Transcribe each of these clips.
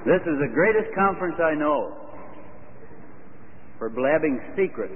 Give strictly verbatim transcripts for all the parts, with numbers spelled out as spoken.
This is the greatest conference I know for blabbing secrets.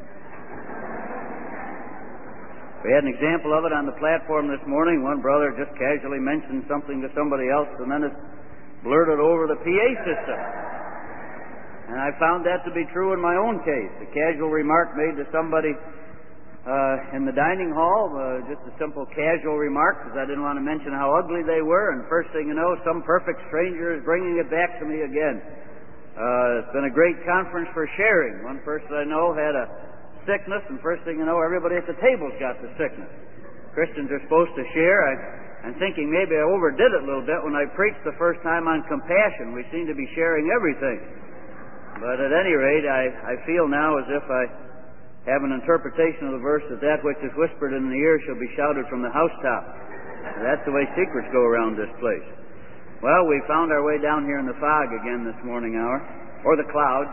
We had an example of it on the platform this morning. One brother just casually mentioned something to somebody else, and then it blurted over the P A system. And I found that to be true in my own case. A casual remark made to somebody uh, in the dining hall, uh, just a simple casual remark, because I didn't want to mention how ugly they were, and first thing you know, some perfect stranger is bringing it back to me again. Uh, it's been a great conference for sharing. One person I know had a sickness, and first thing you know, everybody at the table's got the sickness. Christians are supposed to share. I, I'm thinking maybe I overdid it a little bit when I preached the first time on compassion. We seem to be sharing everything. But at any rate, I, I feel now as if I have an interpretation of the verse that that which is whispered in the ear shall be shouted from the housetop. That's the way secrets go around this place. Well, we found our way down here in the fog again this morning hour, or the clouds.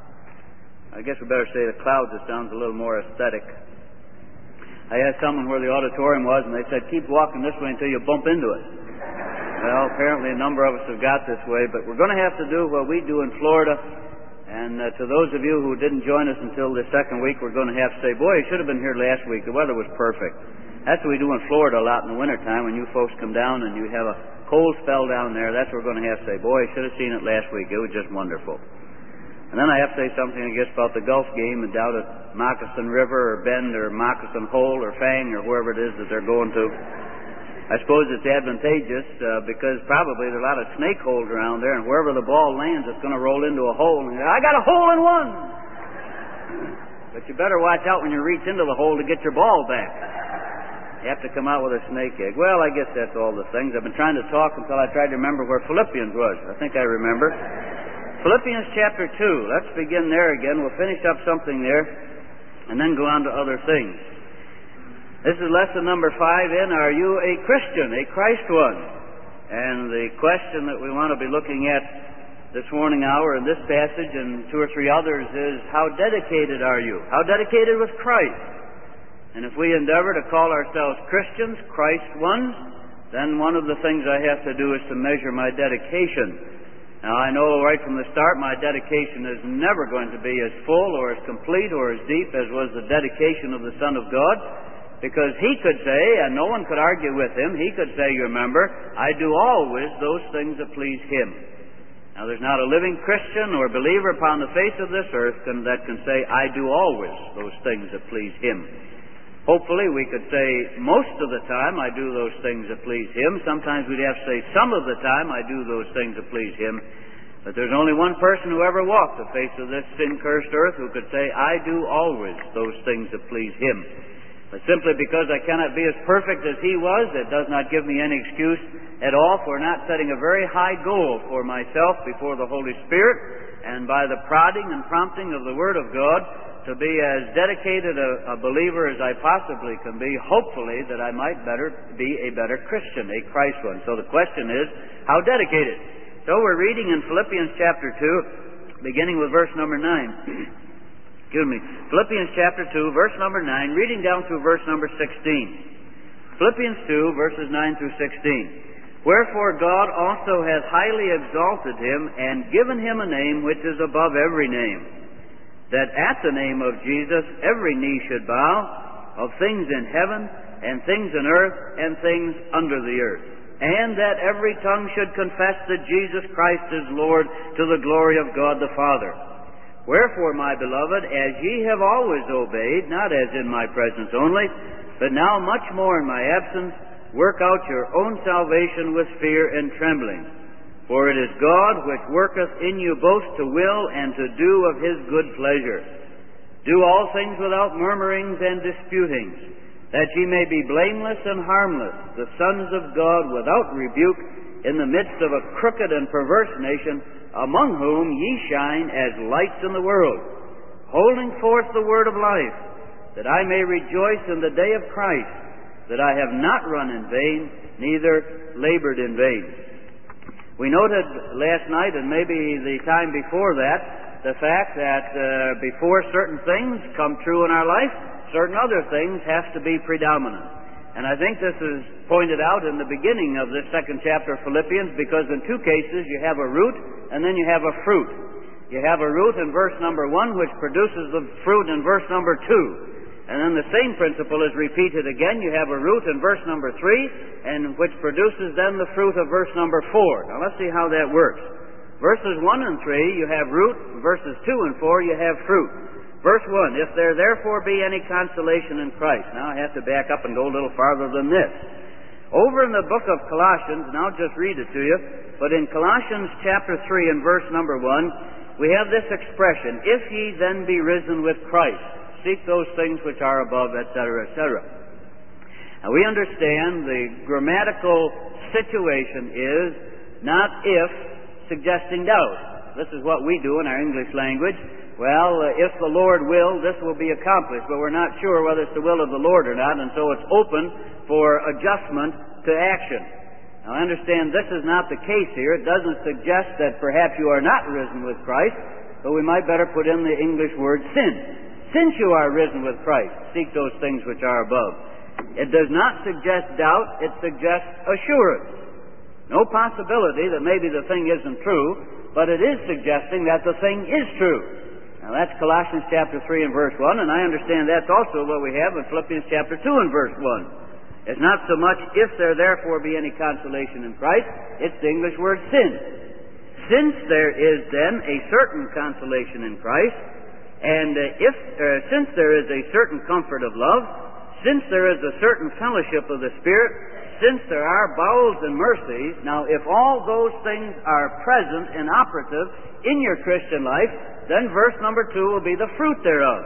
I guess we better say the clouds. It sounds a little more aesthetic. I asked someone where the auditorium was, and they said, keep walking this way until you bump into it. Well, apparently a number of us have got this way, but we're going to have to do what we do in Florida. And uh, to those of you who didn't join us until the second week, we're going to have to say, boy, you should have been here last week. The weather was perfect. That's what we do in Florida a lot in the wintertime when you folks come down and you have a cold spell down there. That's what we're going to have to say, boy, you should have seen it last week. It was just wonderful. And then I have to say something, I guess, about the golf game and down at Moccasin River or Bend or Moccasin Hole or Fang or wherever it is that they're going to. I suppose it's advantageous uh, because probably there are a lot of snake holes around there, and wherever the ball lands, it's going to roll into a hole. And I got a hole in one! But you better watch out when you reach into the hole to get your ball back. You have to come out with a snake egg. Well, I guess that's all the things. I've been trying to talk until I tried to remember where Philippians was. I think I remember. Philippians chapter two. Let's begin there again. We'll finish up something there and then go on to other things. This is lesson number five in Are You a Christian, a Christ one? And the question that we want to be looking at this morning hour in this passage and two or three others is, how dedicated are you? How dedicated with Christ? And if we endeavor to call ourselves Christians, Christ ones, then one of the things I have to do is to measure my dedication. Now, I know right from the start my dedication is never going to be as full or as complete or as deep as was the dedication of the Son of God, because he could say, and no one could argue with him, he could say, you remember, I do always those things that please him. Now, there's not a living Christian or believer upon the face of this earth can, that can say, I do always those things that please him. Hopefully, we could say, most of the time I do those things that please him. Sometimes we'd have to say, some of the time I do those things that please him. But there's only one person who ever walked the face of this sin-cursed earth who could say, I do always those things that please him. But simply because I cannot be as perfect as he was, it does not give me any excuse at all for not setting a very high goal for myself before the Holy Spirit, and by the prodding and prompting of the Word of God, to be as dedicated a, a believer as I possibly can be, hopefully that I might better be a better Christian, a Christ one. So the question is, how dedicated? So we're reading in Philippians chapter two, beginning with verse number nine. Excuse me. Philippians chapter two, verse number nine, reading down through verse number sixteen. Philippians two, verses nine through sixteen. Wherefore God also hath highly exalted him, and given him a name which is above every name, that at the name of Jesus every knee should bow, of things in heaven, and things in earth, and things under the earth, and that every tongue should confess that Jesus Christ is Lord, to the glory of God the Father. Wherefore, my beloved, as ye have always obeyed, not as in my presence only, but now much more in my absence, work out your own salvation with fear and trembling. For it is God which worketh in you both to will and to do of his good pleasure. Do all things without murmurings and disputings, that ye may be blameless and harmless, the sons of God without rebuke, in the midst of a crooked and perverse nation, among whom ye shine as lights in the world, holding forth the word of life, that I may rejoice in the day of Christ, that I have not run in vain, neither labored in vain. We noted last night, and maybe the time before that, the fact that uh, before certain things come true in our life, certain other things have to be predominant. And I think this is pointed out in the beginning of this second chapter of Philippians, because in two cases you have a root and then you have a fruit. You have a root in verse number one, which produces the fruit in verse number two. And then the same principle is repeated again. You have a root in verse number three, and which produces then the fruit of verse number four. Now let's see how that works. Verses one and three, you have root. Verses two and four, you have fruit. Verse one, if there therefore be any consolation in Christ. Now I have to back up and go a little farther than this. Over in the book of Colossians, and I'll just read it to you, but in Colossians chapter three and verse number one, we have this expression, if ye then be risen with Christ, seek those things which are above, et cetera, et cetera. Now we understand the grammatical situation is not if, suggesting doubt. This is what we do in our English language. Well, uh, if the Lord will, this will be accomplished, but we're not sure whether it's the will of the Lord or not, and so it's open for adjustment to action. Now I understand this is not the case here. It doesn't suggest that perhaps you are not risen with Christ, but we might better put in the English word sin. Since you are risen with Christ, seek those things which are above. It does not suggest doubt, it suggests assurance. No possibility that maybe the thing isn't true, but it is suggesting that the thing is true. Now that's Colossians chapter three and verse one, and I understand that's also what we have in Philippians chapter two and verse one. It's not so much if there therefore be any consolation in Christ, it's the English word sin. Since there is then a certain consolation in Christ, and uh, if uh, since there is a certain comfort of love, since there is a certain fellowship of the Spirit, since there are bowels and mercies, now if all those things are present and operative in your Christian life, then verse number two will be the fruit thereof.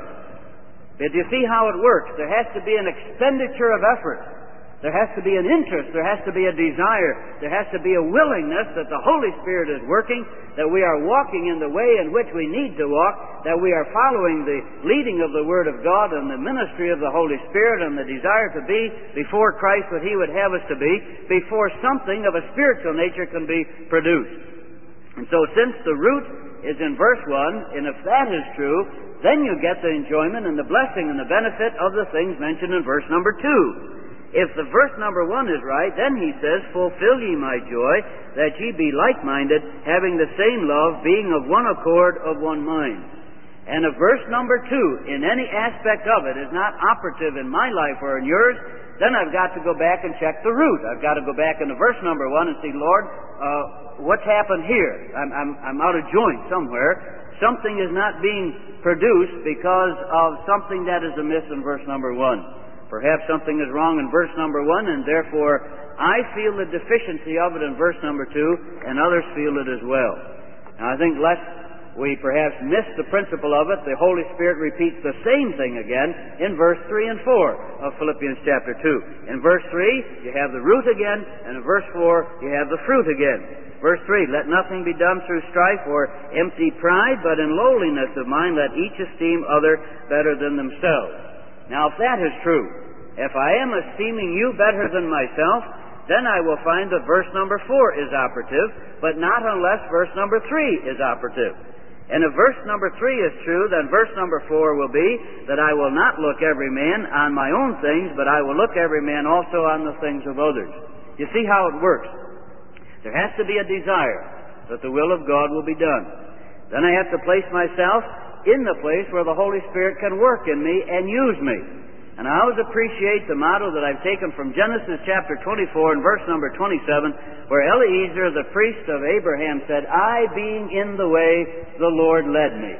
But you see how it works. There has to be an expenditure of effort. There has to be an interest. There has to be a desire. There has to be a willingness that the Holy Spirit is working, that we are walking in the way in which we need to walk, that we are following the leading of the Word of God and the ministry of the Holy Spirit and the desire to be before Christ what He would have us to be, before something of a spiritual nature can be produced. And so since the root is in verse one, and if that is true, then you get the enjoyment and the blessing and the benefit of the things mentioned in verse number two. If the verse number one is right, then he says, fulfill ye my joy, that ye be like-minded, having the same love, being of one accord, of one mind. And if verse number two, in any aspect of it, is not operative in my life or in yours, then I've got to go back and check the root. I've got to go back into verse number one and see, Lord, uh, what's happened here? I'm, I'm, I'm out of joint somewhere. Something is not being produced because of something that is amiss in verse number one. Perhaps something is wrong in verse number one, and therefore I feel the deficiency of it in verse number two, and others feel it as well. Now I think lest we perhaps miss the principle of it, the Holy Spirit repeats the same thing again in verse three and four of Philippians chapter two. In verse three, you have the root again, and in verse four, you have the fruit again. Verse three, let nothing be done through strife or empty pride, but in lowliness of mind let each esteem other better than themselves. Now if that is true, if I am esteeming you better than myself, then I will find that verse number four is operative, but not unless verse number three is operative. And if verse number three is true, then verse number four will be that I will not look every man on my own things, but I will look every man also on the things of others. You see how it works. There has to be a desire that the will of God will be done. Then I have to place myself in the place where the Holy Spirit can work in me and use me. And I always appreciate the motto that I've taken from Genesis chapter twenty-four and verse number twenty-seven, where Eliezer, the priest of Abraham, said, I being in the way, the Lord led me.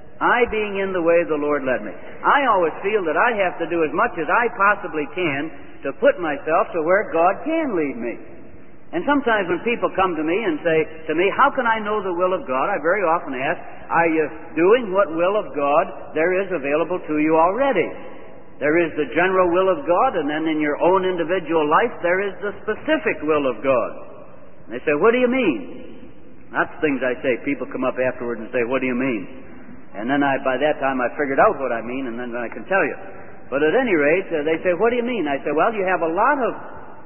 I being in the way, the Lord led me. I always feel that I have to do as much as I possibly can to put myself to where God can lead me. And sometimes when people come to me and say to me, how can I know the will of God? I very often ask, are you doing what will of God there is available to you already? There is the general will of God, and then in your own individual life, there is the specific will of God. And they say, what do you mean? That's things I say. People come up afterward and say, what do you mean? And then I, by that time I figured out what I mean, and then I can tell you. But at any rate, uh, they say, what do you mean? I say, well, you have a lot of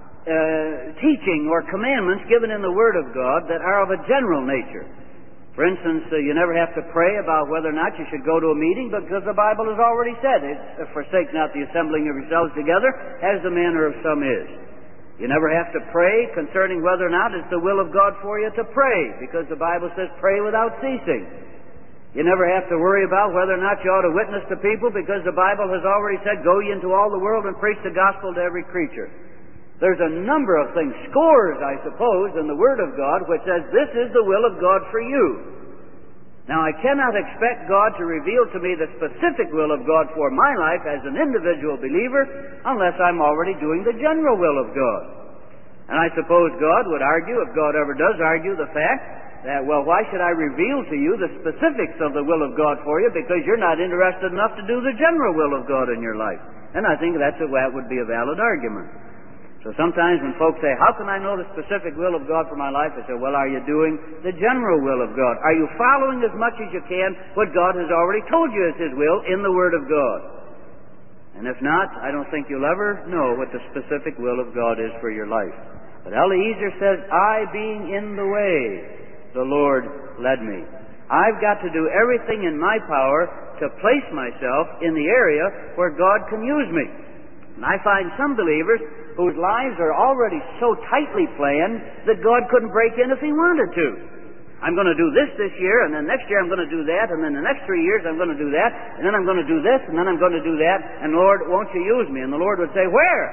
uh, teaching or commandments given in the Word of God that are of a general nature. For instance, uh, you never have to pray about whether or not you should go to a meeting, because the Bible has already said, it, forsake not the assembling of yourselves together, as the manner of some is. You never have to pray concerning whether or not it's the will of God for you to pray, because the Bible says pray without ceasing. You never have to worry about whether or not you ought to witness to people, because the Bible has already said, go ye into all the world and preach the gospel to every creature. There's a number of things, scores, I suppose, in the Word of God, which says this is the will of God for you. Now, I cannot expect God to reveal to me the specific will of God for my life as an individual believer unless I'm already doing the general will of God. And I suppose God would argue, if God ever does argue, the fact that, well, why should I reveal to you the specifics of the will of God for you because you're not interested enough to do the general will of God in your life? And I think that's a, that would be a valid argument. So sometimes when folks say, how can I know the specific will of God for my life? I say, well, are you doing the general will of God? Are you following as much as you can what God has already told you is His will in the Word of God? And if not, I don't think you'll ever know what the specific will of God is for your life. But Eliezer says, I being in the way, the Lord led me. I've got to do everything in my power to place myself in the area where God can use me. And I find some believers whose lives are already so tightly planned that God couldn't break in if He wanted to. I'm going to do this this year, and then next year I'm going to do that, and then the next three years I'm going to do that, and then I'm going to do this, and then I'm going to do that, and Lord, won't you use me? And the Lord would say, where?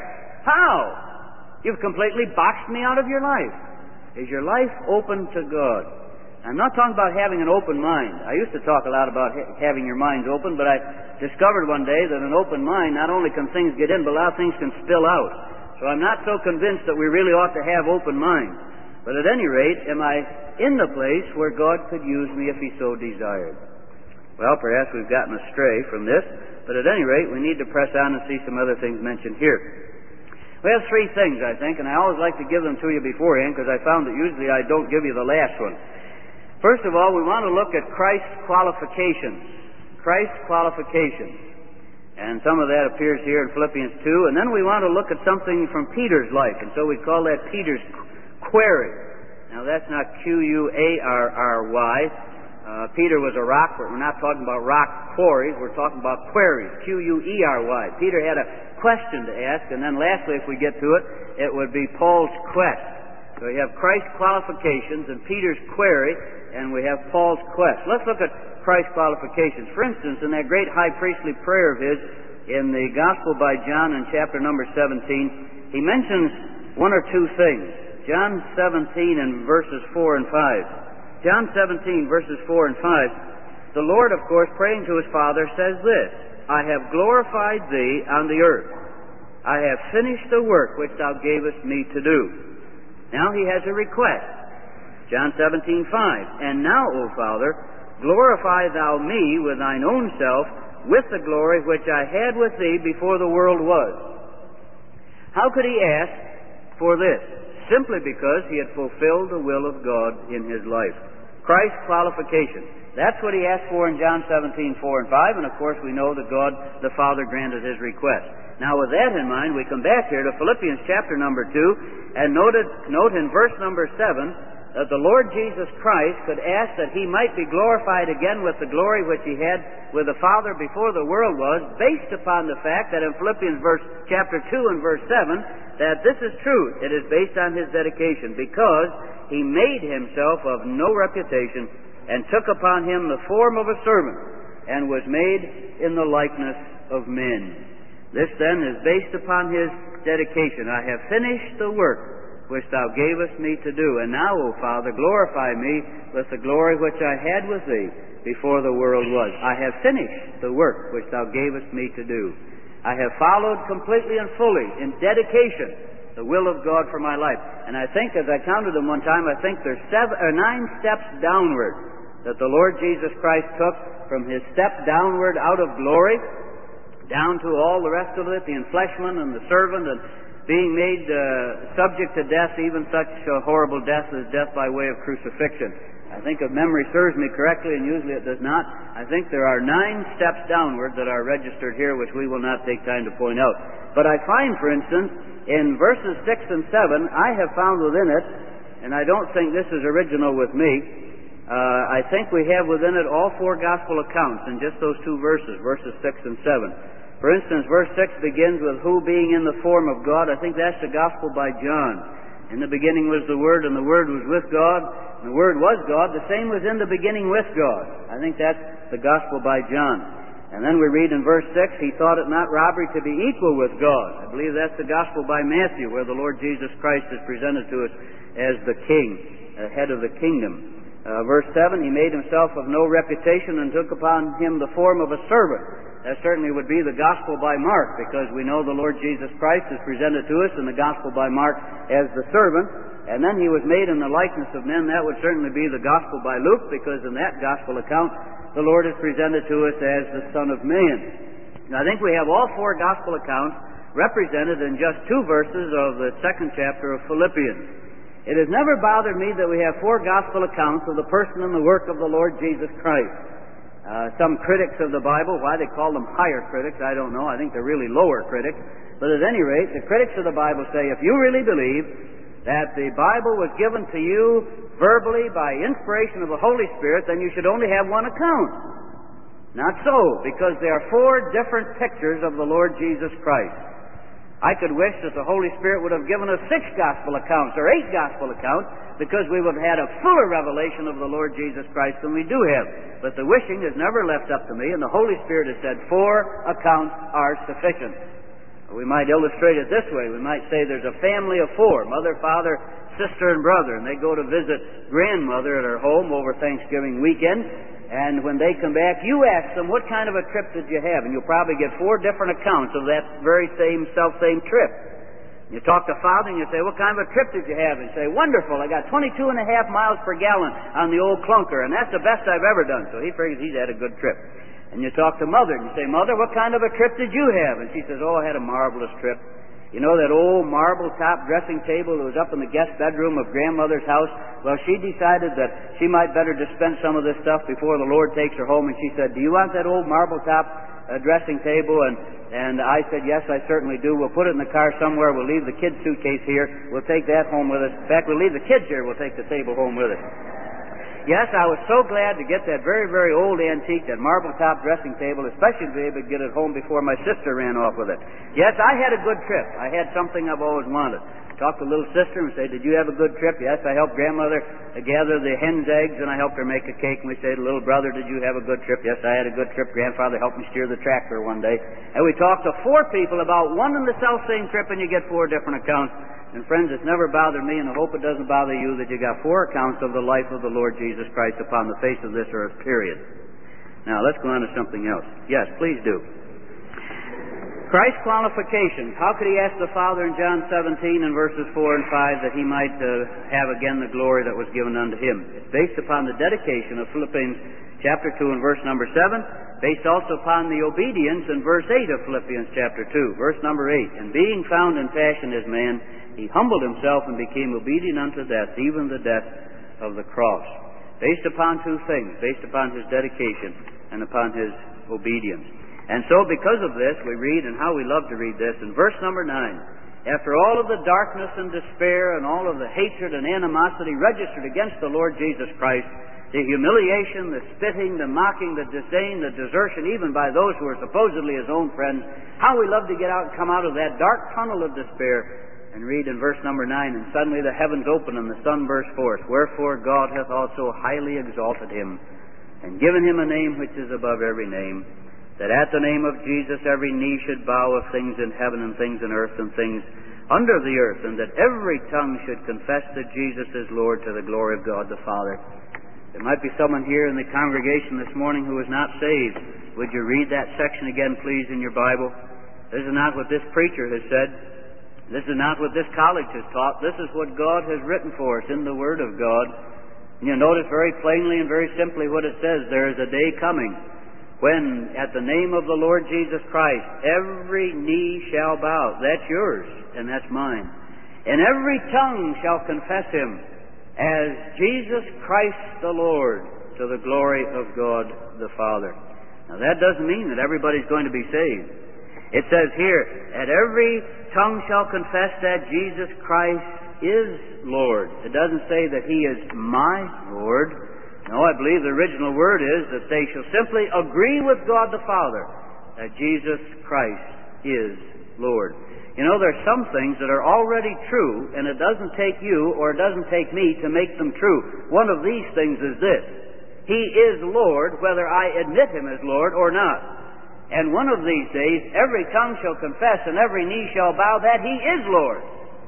How? You've completely boxed me out of your life. Is your life open to God? I'm not talking about having an open mind. I used to talk a lot about ha- having your minds open, but I discovered one day that an open mind, not only can things get in, but a lot of things can spill out. So I'm not so convinced that we really ought to have open minds. But at any rate, am I in the place where God could use me if He so desired? Well, perhaps we've gotten astray from this, but at any rate, we need to press on and see some other things mentioned here. We have three things, I think, and I always like to give them to you beforehand, because I found that usually I don't give you the last one. First of all, we want to look at Christ's qualifications. Christ's qualifications. And some of that appears here in Philippians two. And then we want to look at something from Peter's life. And so we call that Peter's query. Now that's not Q U A R R Y. Uh, Peter was a rock, but we're not talking about rock quarries. We're talking about queries. Q U E R Y. Peter had a question to ask. And then lastly, if we get to it, it would be Paul's quest. So we have Christ's qualifications and Peter's query, and we have Paul's quest. Let's look at Christ's qualifications. For instance, in that great high priestly prayer of his in the Gospel by John in chapter number seventeen, he mentions one or two things. John seventeen and verses four and five. John seventeen verses four and five. The Lord, of course, praying to His Father, says this, I have glorified Thee on the earth. I have finished the work which Thou gavest me to do. Now he has a request. John seventeen five. And now, O Father, glorify Thou me with Thine own self, with the glory which I had with Thee before the world was. How could he ask for this? Simply because he had fulfilled the will of God in his life. Christ's qualification. That's what he asked for in John seventeen four and five, and of course we know that God the Father granted his request. Now with that in mind, we come back here to Philippians chapter number two, and note, it, note in verse number seven, that the Lord Jesus Christ could ask that He might be glorified again with the glory which He had with the Father before the world was, based upon the fact that in Philippians verse, chapter two and verse seven, that this is truth. It is based on His dedication, because He made Himself of no reputation, and took upon Him the form of a servant, and was made in the likeness of men. This then is based upon His dedication. I have finished the work which Thou gavest me to do. And now, O Father, glorify me with the glory which I had with Thee before the world was. I have finished the work which Thou gavest me to do. I have followed completely and fully, in dedication, the will of God for my life. And I think, as I counted them one time, I think there's seven or nine steps downward that the Lord Jesus Christ took from His step downward out of glory, down to all the rest of it, the enfleshment and the servant, and being made uh, subject to death, even such a horrible death as death by way of crucifixion. I think if memory serves me correctly, and usually it does not, I think there are nine steps downward that are registered here, which we will not take time to point out. But I find, for instance, in verses six and seven, I have found within it, and I don't think this is original with me, uh, I think we have within it all four gospel accounts in just those two verses, verses six and seven. For instance, verse six begins with who being in the form of God. I think that's the Gospel by John. In the beginning was the Word, and the Word was with God, and the Word was God. The same was in the beginning with God. I think that's the Gospel by John. And then we read in verse six, he thought it not robbery to be equal with God. I believe that's the Gospel by Matthew, where the Lord Jesus Christ is presented to us as the King, uh, head of the kingdom. Uh, verse seven, he made himself of no reputation and took upon him the form of a servant. That certainly would be the Gospel by Mark, because we know the Lord Jesus Christ is presented to us in the Gospel by Mark as the servant. And then he was made in the likeness of men. That would certainly be the Gospel by Luke, because in that Gospel account, the Lord is presented to us as the Son of Man. Now, I think we have all four Gospel accounts represented in just two verses of the second chapter of Philippians. It has never bothered me that we have four Gospel accounts of the person and the work of the Lord Jesus Christ. Uh, some critics of the Bible, why they call them higher critics, I don't know. I think they're really lower critics. But at any rate, the critics of the Bible say, if you really believe that the Bible was given to you verbally by inspiration of the Holy Spirit, then you should only have one account. Not so, because there are four different pictures of the Lord Jesus Christ. I could wish that the Holy Spirit would have given us six Gospel accounts or eight Gospel accounts, because we would have had a fuller revelation of the Lord Jesus Christ than we do have. But the wishing is never left up to me, and the Holy Spirit has said four accounts are sufficient. We might illustrate it this way. We might say there's a family of four, mother, father, sister, and brother, and they go to visit grandmother at her home over Thanksgiving weekend, and when they come back, you ask them, what kind of a trip did you have? And you'll probably get four different accounts of that very same, self-same trip. You talk to father and you say, what kind of a trip did you have? And you say, wonderful, I got twenty-two and a half miles per gallon on the old clunker, and that's the best I've ever done. So he figures he's had a good trip. And you talk to mother and you say, Mother, what kind of a trip did you have? And she says, oh, I had a marvelous trip. You know that old marble-top dressing table that was up in the guest bedroom of grandmother's house? Well, she decided that she might better dispense some of this stuff before the Lord takes her home, and she said, do you want that old marble-top uh, dressing table? And, and I said, yes, I certainly do. We'll put it in the car somewhere. We'll leave the kid's suitcase here. We'll take that home with us. In fact, we'll leave the kids here. We'll take the table home with us. Yes, I was so glad to get that very, very old antique, that marble-top dressing table, especially to be able to get it home before my sister ran off with it. Yes, I had a good trip. I had something I've always wanted. Talk to little sister and say, did you have a good trip? Yes, I helped grandmother gather the hen's eggs, and I helped her make a cake. And we say to little brother, did you have a good trip? Yes, I had a good trip. Grandfather helped me steer the tractor one day. And we talk to four people about one and the self-same trip, and you get four different accounts. And friends, it's never bothered me, and I hope it doesn't bother you, that you got four accounts of the life of the Lord Jesus Christ upon the face of this earth, period. Now, let's go on to something else. Yes, please do. Christ's qualifications. How could he ask the Father in John seventeen and verses four and five that he might uh, have again the glory that was given unto him? It's based upon the dedication of Philippians chapter two and verse number seven, based also upon the obedience in verse eight of Philippians chapter two. Verse number eight, and being found in fashion as man, he humbled himself and became obedient unto death, even the death of the cross. Based upon two things, based upon his dedication and upon his obedience. And so because of this, we read, and how we love to read this, in verse number nine, after all of the darkness and despair and all of the hatred and animosity registered against the Lord Jesus Christ, the humiliation, the spitting, the mocking, the disdain, the desertion, even by those who are supposedly his own friends, how we love to get out and come out of that dark tunnel of despair and read in verse number nine, and suddenly the heavens opened and the sun burst forth. Wherefore God hath also highly exalted him, and given him a name which is above every name, that at the name of Jesus every knee should bow, of things in heaven and things in earth and things under the earth, and that every tongue should confess that Jesus is Lord, to the glory of God the Father. There might be someone here in the congregation this morning who is not saved. Would you read that section again, please, in your Bible? This is not what this preacher has said. This is not what this college has taught. This is what God has written for us in the Word of God. And you notice very plainly and very simply what it says. There is a day coming when, at the name of the Lord Jesus Christ, every knee shall bow. That's yours, and that's mine. And every tongue shall confess him as Jesus Christ the Lord, to the glory of God the Father. Now that doesn't mean that everybody's going to be saved. It says here, and every tongue shall confess that Jesus Christ is Lord. It doesn't say that he is my Lord. No, I believe the original word is that they shall simply agree with God the Father that Jesus Christ is Lord. You know, there's some things that are already true, and it doesn't take you or it doesn't take me to make them true. One of these things is this: He is Lord, whether I admit Him as Lord or not. And one of these days, every tongue shall confess and every knee shall bow that He is Lord.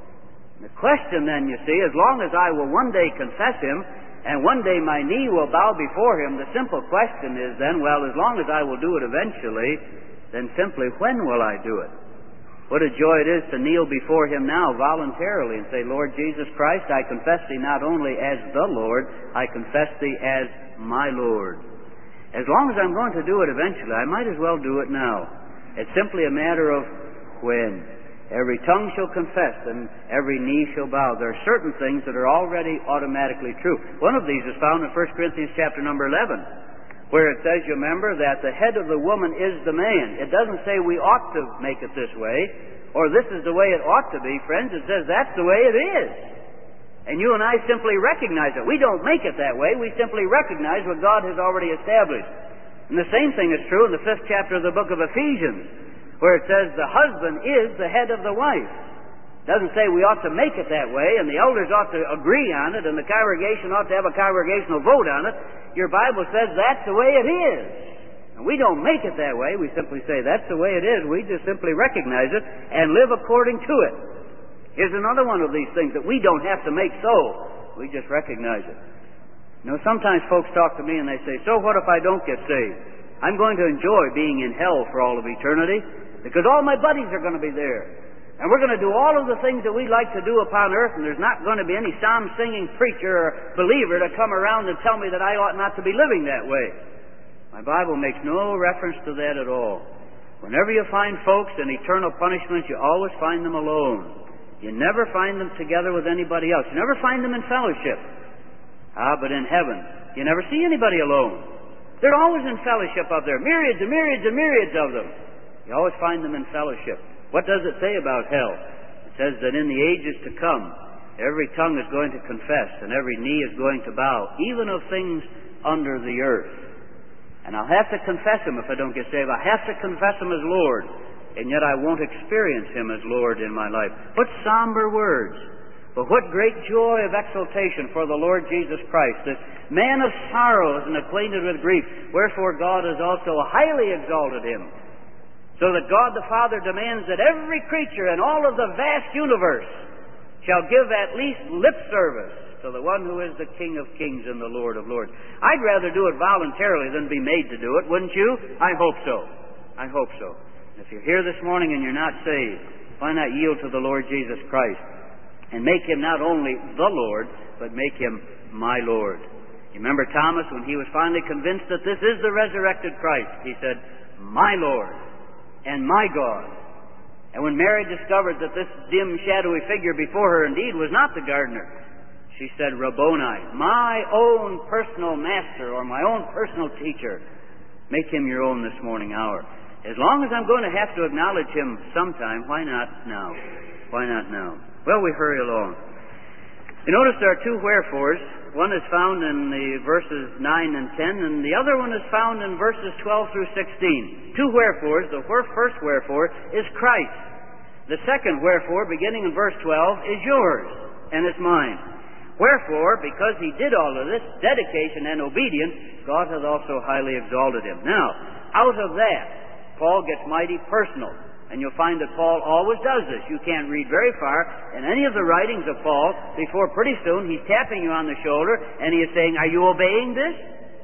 The question then, you see, as long as I will one day confess Him, and one day my knee will bow before Him, the simple question is then, well, as long as I will do it eventually, then simply, when will I do it? What a joy it is to kneel before Him now voluntarily and say, Lord Jesus Christ, I confess Thee not only as the Lord, I confess Thee as my Lord. As long as I'm going to do it eventually, I might as well do it now. It's simply a matter of when. Every tongue shall confess and every knee shall bow. There are certain things that are already automatically true. One of these is found in First Corinthians chapter number eleven, where it says, you remember, that the head of the woman is the man. It doesn't say we ought to make it this way, or this is the way it ought to be, friends. It says that's the way it is. And you and I simply recognize it. We don't make it that way. We simply recognize what God has already established. And the same thing is true in the fifth chapter of the book of Ephesians, where it says the husband is the head of the wife. It doesn't say we ought to make it that way, and the elders ought to agree on it, and the congregation ought to have a congregational vote on it. Your Bible says that's the way it is. And we don't make it that way. We simply say that's the way it is. We just simply recognize it and live according to it. Here's another one of these things that we don't have to make so. We just recognize it. You know, sometimes folks talk to me and they say, so what if I don't get saved? I'm going to enjoy being in hell for all of eternity because all my buddies are going to be there. And we're going to do all of the things that we like to do upon earth, and there's not going to be any psalm-singing preacher or believer to come around and tell me that I ought not to be living that way. My Bible makes no reference to that at all. Whenever you find folks in eternal punishment, you always find them alone. You never find them together with anybody else. You never find them in fellowship. Ah, but in heaven, you never see anybody alone. They're always in fellowship up there. Myriads and myriads and myriads of them. You always find them in fellowship. What does it say about hell? It says that in the ages to come, every tongue is going to confess and every knee is going to bow, even of things under the earth. And I'll have to confess Him if I don't get saved. I have to confess Him as Lord, and yet I won't experience Him as Lord in my life. What somber words! But what great joy of exultation for the Lord Jesus Christ, this man of sorrows and acquainted with grief, wherefore God has also highly exalted Him, so that God the Father demands that every creature in all of the vast universe shall give at least lip service to the one who is the King of kings and the Lord of lords. I'd rather do it voluntarily than be made to do it, wouldn't you? I hope so. I hope so. If you're here this morning and you're not saved, why not yield to the Lord Jesus Christ and make Him not only the Lord, but make Him my Lord? You remember Thomas, when he was finally convinced that this is the resurrected Christ, he said, my Lord and my God. And when Mary discovered that this dim, shadowy figure before her indeed was not the gardener, she said, Rabboni, my own personal master or my own personal teacher. Make Him your own this morning hour. As long as I'm going to have to acknowledge Him sometime, why not now? Why not now? Well, we hurry along. You notice there are two wherefores. One is found in the verses nine and ten, and the other one is found in verses twelve through sixteen. Two wherefores. The first wherefore is Christ. The second wherefore, beginning in verse twelve, is yours, and it's mine. Wherefore, because He did all of this, dedication and obedience, God hath also highly exalted Him. Now, out of that, Paul gets mighty personal. And you'll find that Paul always does this. You can't read very far in any of the writings of Paul before pretty soon he's tapping you on the shoulder and he is saying, are you obeying this?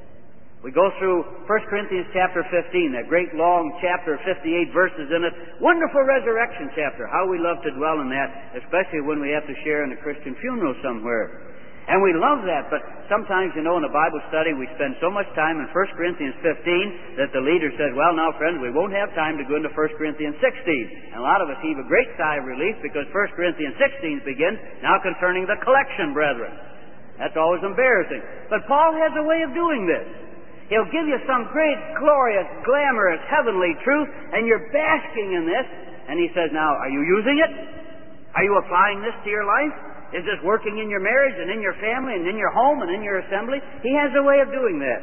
We go through First Corinthians chapter fifteen, that great long chapter, fifty-eight verses in it. Wonderful resurrection chapter. How we love to dwell in that, especially when we have to share in a Christian funeral somewhere. And we love that, but sometimes, you know, in a Bible study, we spend so much time in First Corinthians fifteen that the leader says, well, now, friends, we won't have time to go into First Corinthians sixteen. And a lot of us heave a great sigh of relief because First Corinthians sixteen begins, now concerning the collection, brethren. That's always embarrassing. But Paul has a way of doing this. He'll give you some great, glorious, glamorous, heavenly truth, and you're basking in this. And he says, now, are you using it? Are you applying this to your life? Is this working in your marriage and in your family and in your home and in your assembly? He has a way of doing that.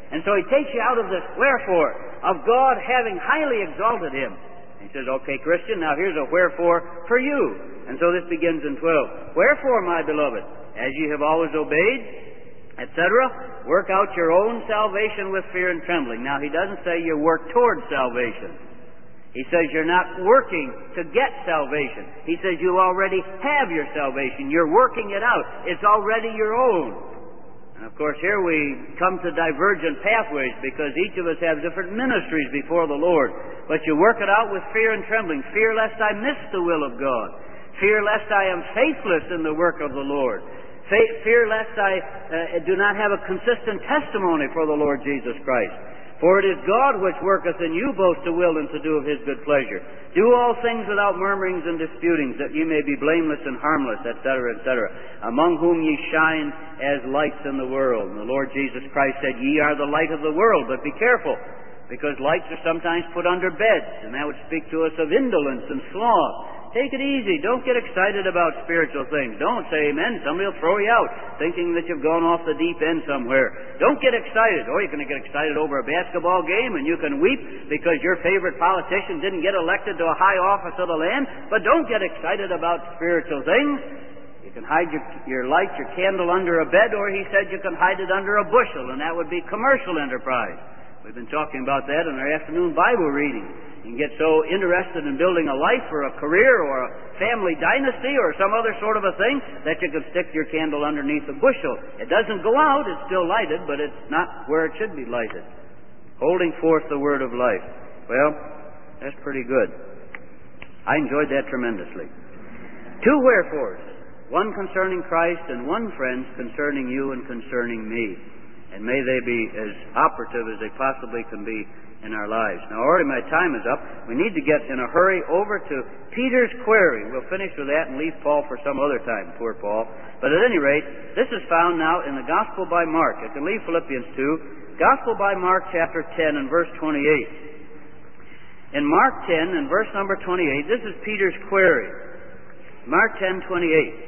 And so he takes you out of this wherefore of God having highly exalted him. He says, okay, Christian, now here's a wherefore for you. And so this begins in twelve. Wherefore, my beloved, as ye have always obeyed, et cetera, work out your own salvation with fear and trembling. Now, he doesn't say you work towards salvation. He says you're not working to get salvation. He says you already have your salvation. You're working it out. It's already your own. And of course, here we come to divergent pathways because each of us have different ministries before the Lord. But you work it out with fear and trembling. Fear lest I miss the will of God. Fear lest I am faithless in the work of the Lord. Fear lest I uh, do not have a consistent testimony for the Lord Jesus Christ. For it is God which worketh in you both to will and to do of his good pleasure. Do all things without murmurings and disputings, that ye may be blameless and harmless, et cetera, et cetera, among whom ye shine as lights in the world. And the Lord Jesus Christ said, ye are the light of the world, but be careful, because lights are sometimes put under beds, and that would speak to us of indolence and sloth. Take it easy. Don't get excited about spiritual things. Don't say amen. Somebody will throw you out thinking that you've gone off the deep end somewhere. Don't get excited. Or you're going to get excited over a basketball game and you can weep because your favorite politician didn't get elected to a high office of the land. But don't get excited about spiritual things. You can hide your, your light, your candle under a bed, or he said you can hide it under a bushel, and that would be commercial enterprise. We've been talking about that in our afternoon Bible reading. You can get so interested in building a life or a career or a family dynasty or some other sort of a thing that you can stick your candle underneath a bushel. It doesn't go out, it's still lighted, but it's not where it should be lighted. Holding forth the word of life. Well, that's pretty good. I enjoyed that tremendously. Two wherefores, one concerning Christ and one, friends, concerning you and concerning me. And may they be as operative as they possibly can be in our lives. Now, already my time is up. We need to get in a hurry over to Peter's query. We'll finish with that and leave Paul for some other time, poor Paul. But at any rate, this is found now in the Gospel by Mark. I can leave Philippians two. Gospel by Mark chapter ten and verse twenty-eight. In Mark ten and verse number twenty-eight, this is Peter's query. Mark ten, twenty-eight.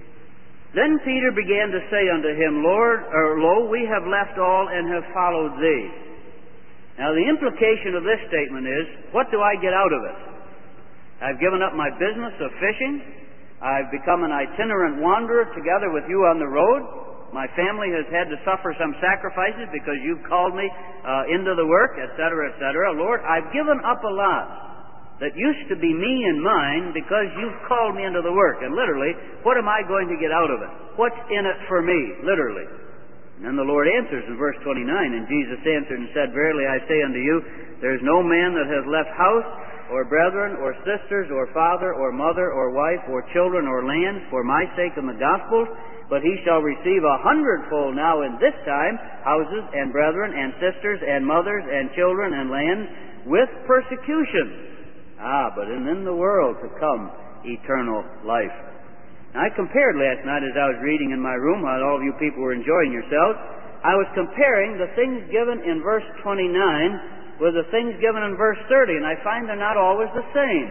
Then Peter began to say unto him, Lord, or lo, we have left all and have followed thee. Now the implication of this statement is, what do I get out of it? I've given up my business of fishing. I've become an itinerant wanderer together with you on the road. My family has had to suffer some sacrifices because you've called me uh, into the work, et cetera, et cetera. Lord, I've given up a lot that used to be me and mine because you've called me into the work. And literally, what am I going to get out of it? What's in it for me? Literally. And then the Lord answers in verse twenty-nine, and Jesus answered and said, Verily I say unto you, there is no man that has left house, or brethren, or sisters, or father, or mother, or wife, or children, or lands, for my sake and the gospel, but he shall receive a hundredfold now in this time, houses, and brethren, and sisters, and mothers, and children, and lands, with persecution. Ah, but in, in the world to come, eternal life. Now, I compared last night as I was reading in my room while all of you people were enjoying yourselves. I was comparing the things given in verse twenty-nine with the things given in verse thirty, and I find they're not always the same.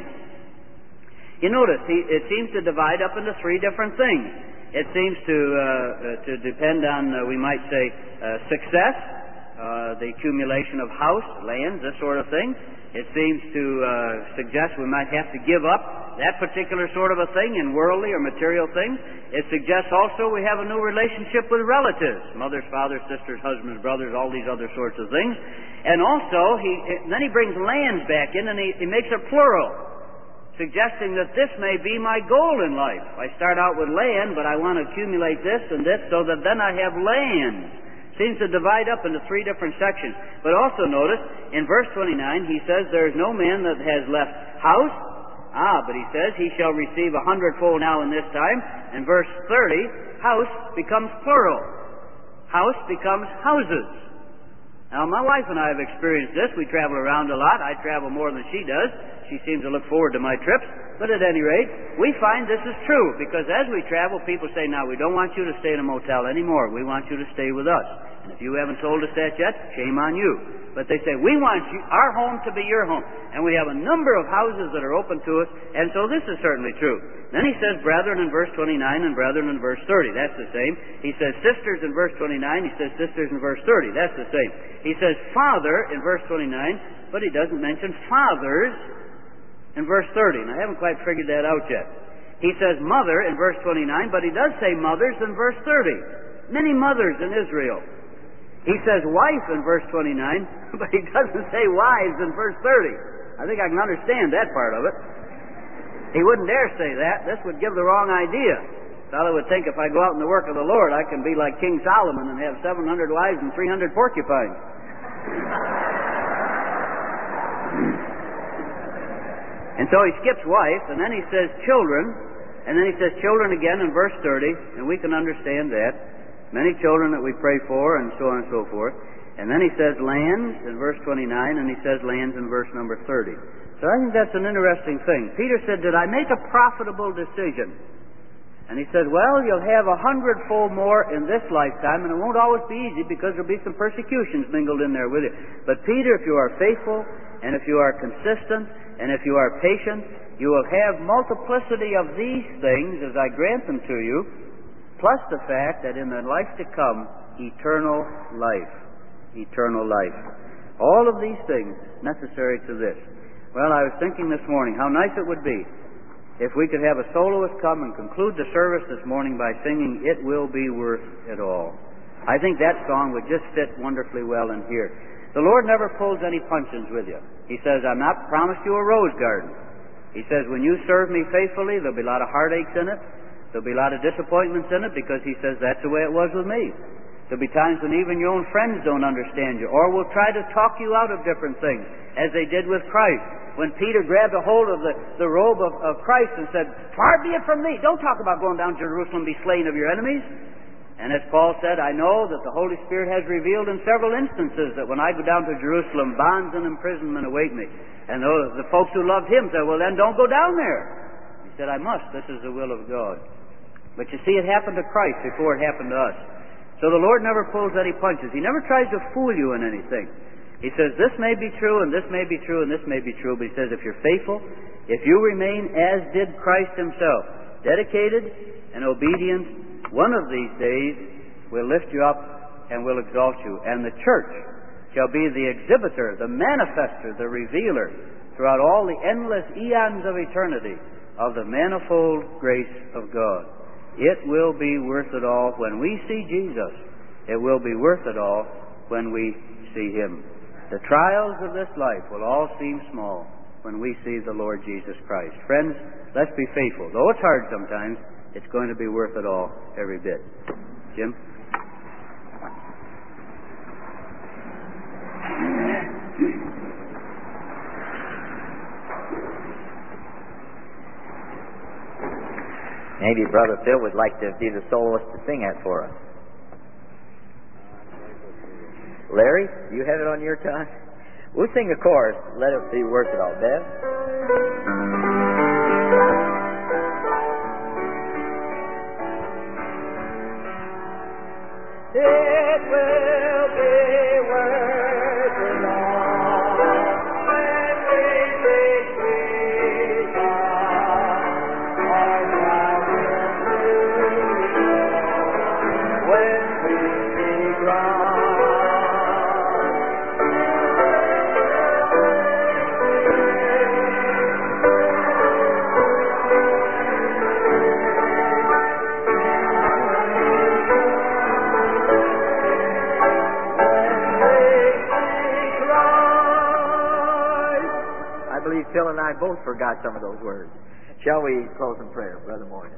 You notice, he, it seems to divide up into three different things. It seems to, uh, to depend on, uh, we might say, uh, success, uh, the accumulation of house, lands, this sort of thing. It seems to uh, suggest we might have to give up that particular sort of a thing in worldly or material things. It suggests also we have a new relationship with relatives, mothers, fathers, sisters, husbands, brothers, all these other sorts of things. And also, he then he brings lands back in, and he, he makes a plural, suggesting that this may be my goal in life. I start out with land, but I want to accumulate this and this so that then I have land. Seems to divide up into three different sections. But also notice, in verse twenty-nine, he says, there is no man that has left house. Ah, but he says, he shall receive a hundredfold now in this time. In verse thirty, house becomes plural. House becomes houses. Now, my wife and I have experienced this. We travel around a lot. I travel more than she does. She seems to look forward to my trips. But at any rate, we find this is true, because as we travel, people say, now, we don't want you to stay in a motel anymore. We want you to stay with us. And if you haven't told us that yet, shame on you. But they say, we want you, our home to be your home. And we have a number of houses that are open to us, and so this is certainly true. Then he says brethren in verse twenty-nine and brethren in verse thirty. That's the same. He says sisters in verse twenty-nine. He says sisters in verse thirty. That's the same. He says father in verse twenty-nine, but he doesn't mention fathers in verse thirty. And I haven't quite figured that out yet. He says mother in verse twenty-nine, but he does say mothers in verse thirty. Many mothers in Israel. He says wife in verse twenty-nine, but he doesn't say wives in verse thirty. I think I can understand that part of it. He wouldn't dare say that. This would give the wrong idea. A fellow would think if I go out in the work of the Lord, I can be like King Solomon and have seven hundred wives and three hundred porcupines. And so he skips wife, and then he says children, and then he says children again in verse thirty, and we can understand that. Many children that we pray for, and so on and so forth. And then he says lands in verse twenty-nine, and he says lands in verse number thirty. So I think that's an interesting thing. Peter said, did I make a profitable decision? And he said, well, you'll have a hundredfold more in this lifetime, and it won't always be easy because there'll be some persecutions mingled in there with it. But Peter, if you are faithful, and if you are consistent, and if you are patient, you will have multiplicity of these things as I grant them to you, plus the fact that in the life to come, eternal life. Eternal life. All of these things necessary to this. Well, I was thinking this morning how nice it would be if we could have a soloist come and conclude the service this morning by singing, It Will Be Worth It All. I think that song would just fit wonderfully well in here. The Lord never pulls any punches with you. He says, I've not promised you a rose garden. He says, when you serve me faithfully, there'll be a lot of heartaches in it. There'll be a lot of disappointments in it because he says that's the way it was with me. There'll be times when even your own friends don't understand you or will try to talk you out of different things, as they did with Christ. When Peter grabbed a hold of the, the robe of, of Christ and said, far be it from me, don't talk about going down to Jerusalem and be slain of your enemies. And as Paul said, I know that the Holy Spirit has revealed in several instances that when I go down to Jerusalem, bonds and imprisonment await me. And those, the folks who loved him said, well then don't go down there. He said, I must. This is the will of God. But you see, it happened to Christ before it happened to us. So the Lord never pulls any punches. He never tries to fool you in anything. He says, this may be true, and this may be true, and this may be true. But he says, if you're faithful, if you remain as did Christ himself, dedicated and obedient, one of these days will lift you up and will exalt you. And the church shall be the exhibitor, the manifester, the revealer throughout all the endless eons of eternity of the manifold grace of God. It will be worth it all when we see Jesus. It will be worth it all when we see him. The trials of this life will all seem small when we see the Lord Jesus Christ. Friends, let's be faithful. Though it's hard sometimes, it's going to be worth it all every bit. Jim? Maybe Brother Phil would like to be the soloist to sing that for us. Larry, do you have it on your tongue? We'll sing the chorus. Let it be worth it all. Bev? It will be worth it all when we see Jesus, our Hallelujah, when we see God. Phil and I both forgot some of those words. Shall we close in prayer, Brother Morgan?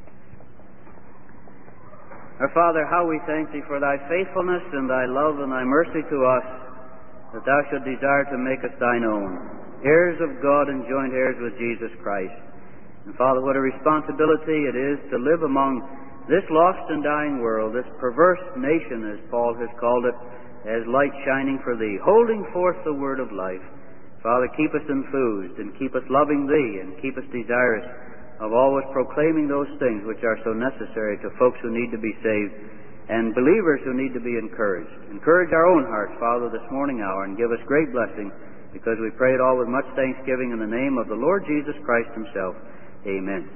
Our Father, how we thank Thee for Thy faithfulness and Thy love and Thy mercy to us, that Thou should desire to make us Thine own, heirs of God and joint heirs with Jesus Christ. And Father, what a responsibility it is to live among this lost and dying world, this perverse nation, as Paul has called it, as light shining for Thee, holding forth the word of life. Father, keep us enthused and keep us loving Thee and keep us desirous of always proclaiming those things which are so necessary to folks who need to be saved. and believers who need to be encouraged. Encourage our own hearts, Father, this morning hour, and give us great blessing, because we pray it all with much thanksgiving in the name of the Lord Jesus Christ himself. Amen.